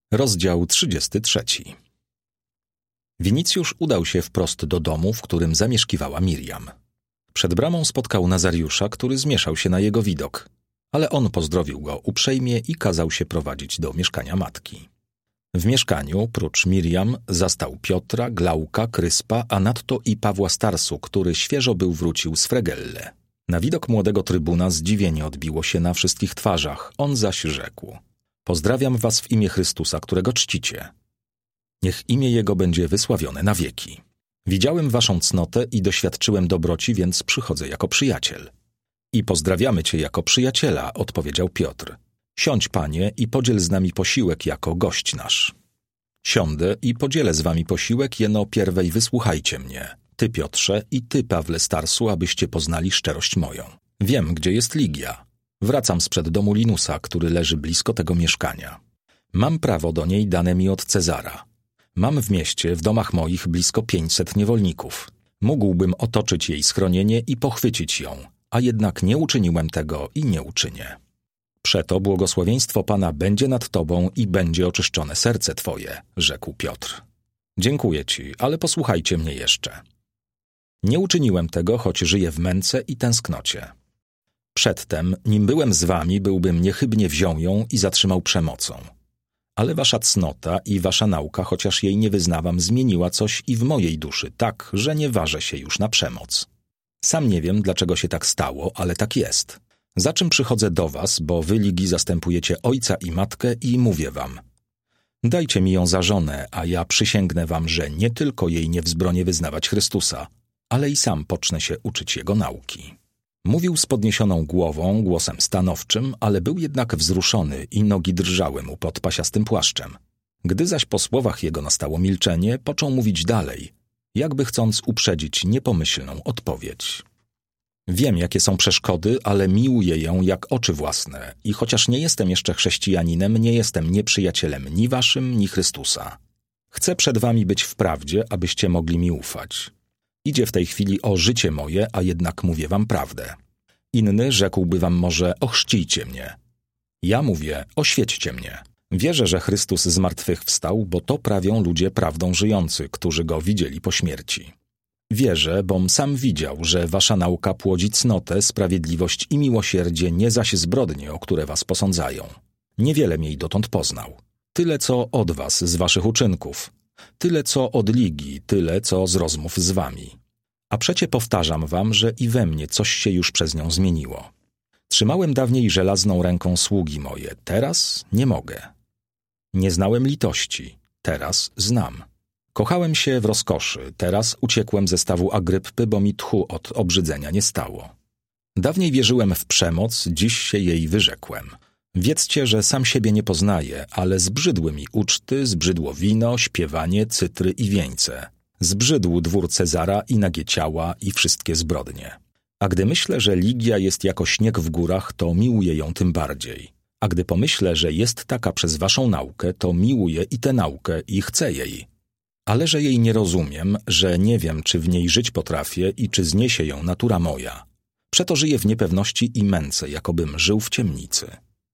Rozdział 33. Winicjusz udał się wprost do domu, w którym zamieszkiwała Miriam. Przed bramą spotkał Nazariusza, który zmieszał się na jego widok, ale on pozdrowił go uprzejmie i kazał się prowadzić do mieszkania matki. W mieszkaniu, prócz Miriam, zastał Piotra, Glauka, Kryspa, a nadto i Pawła Starsu, który świeżo był wrócił z Fregelle. Na widok młodego trybuna zdziwienie odbiło się na wszystkich twarzach, on zaś rzekł: Pozdrawiam was w imię Chrystusa, którego czcicie. Niech imię Jego będzie wysławione na wieki. Widziałem waszą cnotę i doświadczyłem dobroci, więc przychodzę jako przyjaciel. I pozdrawiamy cię jako przyjaciela, odpowiedział Piotr. Siądź, panie, i podziel z nami posiłek jako gość nasz. Siądę i podzielę z wami posiłek, jeno pierwej wysłuchajcie mnie, ty Piotrze i ty Pawle Starsu, abyście poznali szczerość moją. Wiem, gdzie jest Ligia. Wracam sprzed domu Linusa, który leży blisko tego mieszkania. Mam prawo do niej dane mi od Cezara. Mam w mieście, w domach moich, blisko 500 niewolników. Mógłbym otoczyć jej schronienie i pochwycić ją, a jednak nie uczyniłem tego i nie uczynię. Przeto błogosławieństwo Pana będzie nad tobą i będzie oczyszczone serce twoje, rzekł Piotr. Dziękuję ci, ale posłuchajcie mnie jeszcze. Nie uczyniłem tego, choć żyję w męce i tęsknocie. Przedtem, nim byłem z wami, byłbym niechybnie wziął ją i zatrzymał przemocą. Ale wasza cnota i wasza nauka, chociaż jej nie wyznawam, zmieniła coś i w mojej duszy tak, że nie ważę się już na przemoc. Sam nie wiem, dlaczego się tak stało, ale tak jest. Za czym przychodzę do was, bo wy, Ligii, zastępujecie ojca i matkę i mówię wam: dajcie mi ją za żonę, a ja przysięgnę wam, że nie tylko jej nie wzbronię wyznawać Chrystusa, ale i sam pocznę się uczyć Jego nauki. Mówił z podniesioną głową, głosem stanowczym, ale był jednak wzruszony i nogi drżały mu pod pasiastym płaszczem. Gdy zaś po słowach jego nastało milczenie, począł mówić dalej, jakby chcąc uprzedzić niepomyślną odpowiedź. Wiem, jakie są przeszkody, ale miłuję ją jak oczy własne i chociaż nie jestem jeszcze chrześcijaninem, nie jestem nieprzyjacielem ni waszym, ni Chrystusa. Chcę przed wami być w prawdzie, abyście mogli mi ufać. Idzie w tej chwili o życie moje, a jednak mówię wam prawdę. Inny rzekłby wam może: ochrzcijcie mnie. Ja mówię: oświećcie mnie. Wierzę, że Chrystus zmartwychwstał, bo to prawią ludzie prawdą żyjący, którzy Go widzieli po śmierci. Wierzę, bom sam widział, że wasza nauka płodzi cnotę, sprawiedliwość i miłosierdzie, nie zaś zbrodnie, o które was posądzają. Niewiele jej dotąd poznał. Tyle, co od was z waszych uczynków. Tyle, co od Ligii, tyle, co z rozmów z wami. A przecie powtarzam wam, że i we mnie coś się już przez nią zmieniło. Trzymałem dawniej żelazną ręką sługi moje, teraz nie mogę. Nie znałem litości, teraz znam. Kochałem się w rozkoszy, teraz uciekłem ze stawu Agryppy, bo mi tchu od obrzydzenia nie stało. Dawniej wierzyłem w przemoc, dziś się jej wyrzekłem. Wiedzcie, że sam siebie nie poznaję, ale zbrzydły mi uczty, zbrzydło wino, śpiewanie, cytry i wieńce. Zbrzydł dwór Cezara i nagie ciała i wszystkie zbrodnie. A gdy myślę, że Ligia jest jako śnieg w górach, to miłuję ją tym bardziej. A gdy pomyślę, że jest taka przez waszą naukę, to miłuję i tę naukę i chcę jej. Ale że jej nie rozumiem, że nie wiem, czy w niej żyć potrafię i czy zniesie ją natura moja. Przeto żyję w niepewności i męce, jakobym żył w ciemnicy.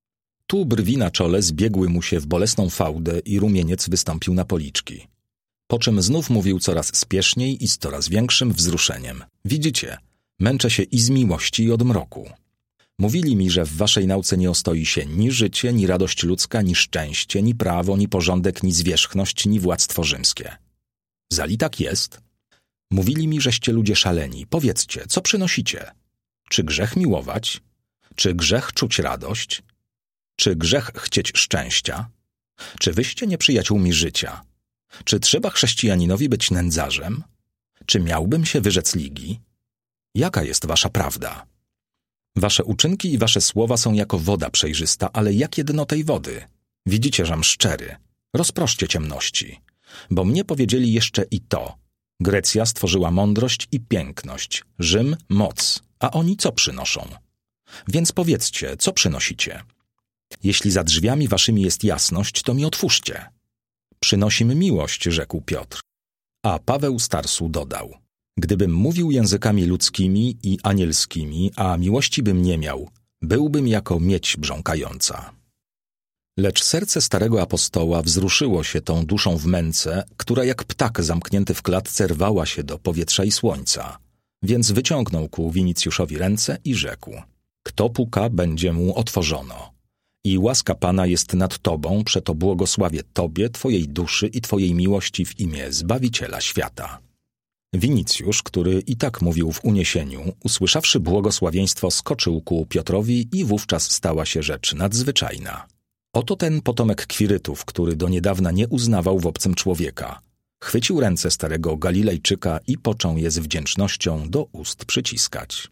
Tu brwi na czole zbiegły mu się w bolesną fałdę i rumieniec wystąpił na policzki. Po czym znów mówił coraz spieszniej i z coraz większym wzruszeniem. Widzicie, męczę się i z miłości, i od mroku. Mówili mi, że w waszej nauce nie ostoi się ni życie, ni radość ludzka, ni szczęście, ni prawo, ni porządek, ni zwierzchność, ni władztwo rzymskie. Zali tak jest? Mówili mi, żeście ludzie szaleni. Powiedzcie, co przynosicie? Czy grzech miłować? Czy grzech czuć radość? Czy grzech chcieć szczęścia? Czy wyście nieprzyjaciółmi życia? Czy trzeba chrześcijaninowi być nędzarzem? Czy miałbym się wyrzec Ligii? Jaka jest wasza prawda? Wasze uczynki i wasze słowa są jako woda przejrzysta, ale jak jedno tej wody? Widzicie, żem szczery. Rozproszcie ciemności. Bo mnie powiedzieli jeszcze i to. Grecja stworzyła mądrość i piękność, Rzym moc, a oni co przynoszą? Więc powiedzcie, co przynosicie? Jeśli za drzwiami waszymi jest jasność, to mi otwórzcie. Przynosim miłość, rzekł Piotr. A Paweł Starsu dodał: gdybym mówił językami ludzkimi i anielskimi, a miłości bym nie miał, byłbym jako miedź brząkająca. Lecz serce starego apostoła wzruszyło się tą duszą w męce, która jak ptak zamknięty w klatce rwała się do powietrza i słońca. Więc wyciągnął ku Winicjuszowi ręce i rzekł: kto puka, będzie mu otworzono. I łaska Pana jest nad tobą, przeto błogosławię tobie, twojej duszy i twojej miłości w imię Zbawiciela świata. Winicjusz, który i tak mówił w uniesieniu, usłyszawszy błogosławieństwo, skoczył ku Piotrowi i wówczas stała się rzecz nadzwyczajna. Oto ten potomek Kwirytów, który do niedawna nie uznawał w obcym człowieka. Chwycił ręce starego Galilejczyka i począł je z wdzięcznością do ust przyciskać.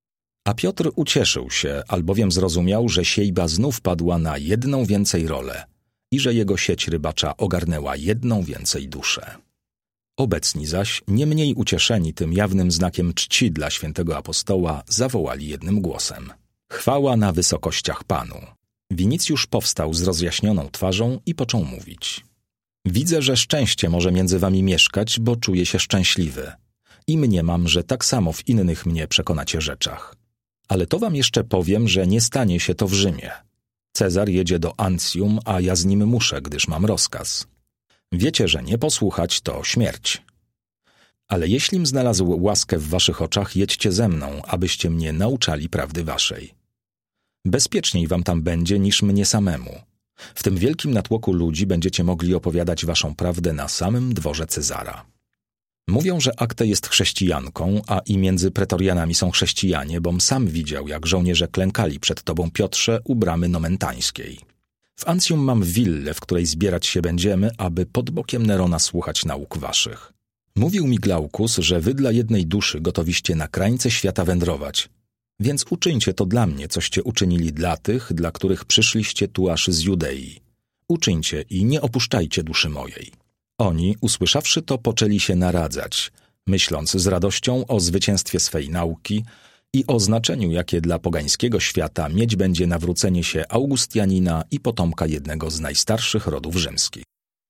A Piotr ucieszył się, albowiem zrozumiał, że siejba znów padła na jedną więcej rolę i że jego sieć rybacza ogarnęła jedną więcej duszę. Obecni zaś, nie mniej ucieszeni tym jawnym znakiem czci dla świętego apostoła, zawołali jednym głosem: chwała na wysokościach Panu. Winicjusz powstał z rozjaśnioną twarzą i począł mówić: widzę, że szczęście może między wami mieszkać, bo czuję się szczęśliwy. I mniemam, że tak samo w innych mnie przekonacie rzeczach. Ale to wam jeszcze powiem, że nie stanie się to w Rzymie. Cezar jedzie do Ancjum, a ja z nim muszę, gdyż mam rozkaz. Wiecie, że nie posłuchać to śmierć. Ale jeślim znalazł łaskę w waszych oczach, jedźcie ze mną, abyście mnie nauczali prawdy waszej. Bezpieczniej wam tam będzie niż mnie samemu. W tym wielkim natłoku ludzi będziecie mogli opowiadać waszą prawdę na samym dworze Cezara. Mówią, że Akte jest chrześcijanką, a i między pretorianami są chrześcijanie, bom sam widział, jak żołnierze klękali przed tobą, Piotrze, u bramy Nomentańskiej. W Ancjum mam willę, w której zbierać się będziemy, aby pod bokiem Nerona słuchać nauk waszych. Mówił mi Glaukus, że wy dla jednej duszy gotowiście na krańce świata wędrować. Więc uczyńcie to dla mnie, coście uczynili dla tych, dla których przyszliście tu aż z Judei. Uczyńcie i nie opuszczajcie duszy mojej. Oni, usłyszawszy to, poczęli się naradzać, myśląc z radością o zwycięstwie swej nauki i o znaczeniu, jakie dla pogańskiego świata mieć będzie nawrócenie się Augustianina i potomka jednego z najstarszych rodów rzymskich.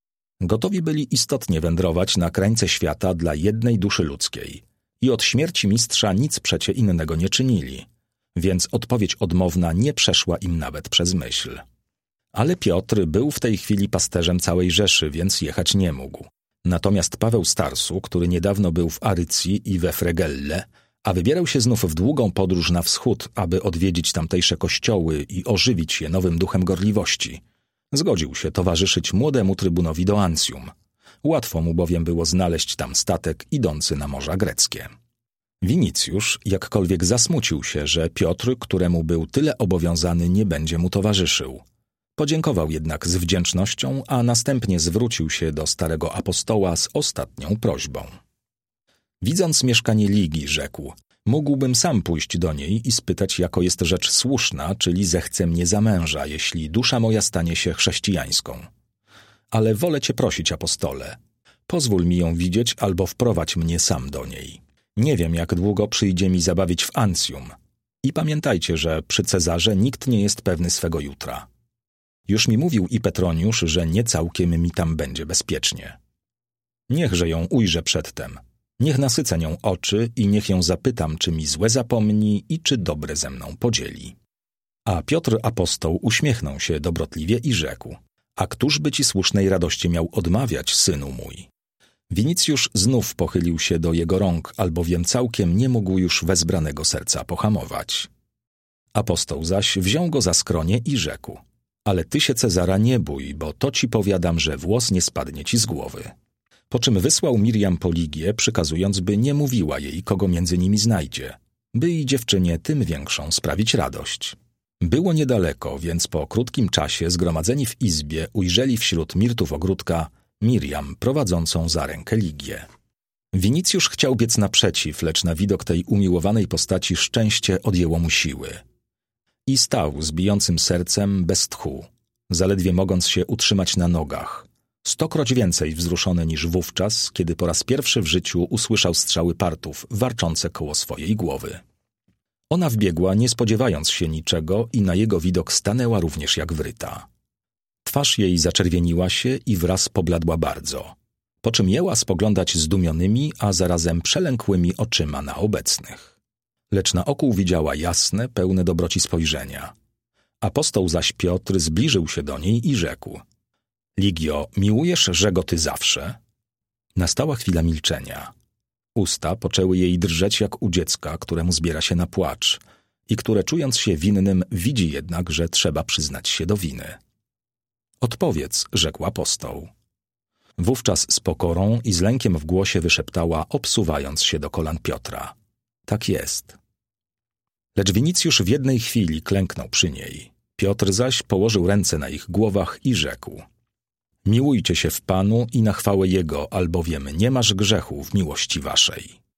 Gotowi byli istotnie wędrować na krańce świata dla jednej duszy ludzkiej i od śmierci mistrza nic przecie innego nie czynili, więc odpowiedź odmowna nie przeszła im nawet przez myśl. Ale Piotr był w tej chwili pasterzem całej Rzeszy, więc jechać nie mógł. Natomiast Paweł z Tarsu, który niedawno był w Arycji i we Fregelle, a wybierał się znów w długą podróż na wschód, aby odwiedzić tamtejsze kościoły i ożywić je nowym duchem gorliwości, zgodził się towarzyszyć młodemu trybunowi do Ancjum. Łatwo mu bowiem było znaleźć tam statek idący na morza greckie. Winicjusz jakkolwiek zasmucił się, że Piotr, któremu był tyle obowiązany, nie będzie mu towarzyszył. Podziękował jednak z wdzięcznością, a następnie zwrócił się do starego apostoła z ostatnią prośbą. Widząc mieszkanie Ligi, rzekł: mógłbym sam pójść do niej i spytać, jako jest rzecz słuszna, czyli zechce mnie za męża, jeśli dusza moja stanie się chrześcijańską. Ale wolę cię prosić, apostole, pozwól mi ją widzieć albo wprowadź mnie sam do niej. Nie wiem, jak długo przyjdzie mi zabawić w Ancjum. I pamiętajcie, że przy Cezarze nikt nie jest pewny swego jutra. Już mi mówił i Petroniusz, że nie całkiem mi tam będzie bezpiecznie. Niechże ją ujrzę przedtem. Niech nasycę nią oczy i niech ją zapytam, czy mi złe zapomni i czy dobre ze mną podzieli. A Piotr apostoł uśmiechnął się dobrotliwie i rzekł: a któż by ci słusznej radości miał odmawiać, synu mój? Winicjusz znów pochylił się do jego rąk, albowiem całkiem nie mógł już wezbranego serca pohamować. Apostoł zaś wziął go za skronie i rzekł: ale ty się Cezara nie bój, bo to ci powiadam, że włos nie spadnie ci z głowy. Po czym wysłał Miriam po Ligię, przykazując, by nie mówiła jej, kogo między nimi znajdzie, by i dziewczynie tym większą sprawić radość. Było niedaleko, więc po krótkim czasie zgromadzeni w izbie ujrzeli wśród mirtów ogródka Miriam prowadzącą za rękę Ligię. Winicjusz chciał biec naprzeciw, lecz na widok tej umiłowanej postaci szczęście odjęło mu siły. I stał z bijącym sercem bez tchu, zaledwie mogąc się utrzymać na nogach, 100-kroć więcej wzruszony niż wówczas, kiedy po raz pierwszy w życiu usłyszał strzały partów warczące koło swojej głowy. Ona wbiegła, nie spodziewając się niczego, i na jego widok stanęła również jak wryta. Twarz jej zaczerwieniła się i wraz pobladła bardzo, po czym jęła spoglądać zdumionymi, a zarazem przelękłymi oczyma na obecnych. Lecz na oku widziała jasne, pełne dobroci spojrzenia, Apostoł zaś Piotr zbliżył się do niej i rzekł: Ligio, miłujesz go ty zawsze? Nastała chwila milczenia. Usta poczęły jej drżeć jak u dziecka, któremu zbiera się na płacz i które, czując się winnym, widzi jednak, że trzeba przyznać się do winy. Odpowiedz, rzekł apostoł. Wówczas z pokorą i z lękiem w głosie wyszeptała, obsuwając się do kolan Piotra: tak jest. Lecz Winicjusz w jednej chwili klęknął przy niej. Piotr zaś położył ręce na ich głowach i rzekł: miłujcie się w Panu i na chwałę Jego, albowiem nie masz grzechu w miłości waszej.